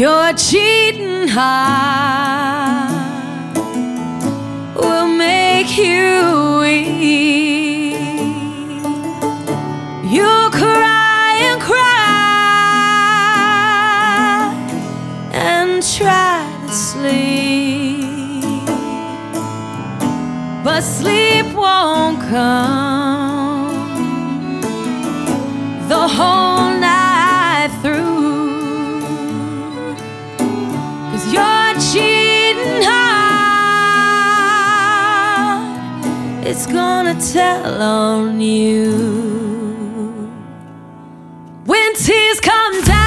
Your cheating heart will make you weak. You'll cry and cry and try to sleep, but sleep won't come the whole night through. Your cheating heart, it's gonna tell on you. When tears come down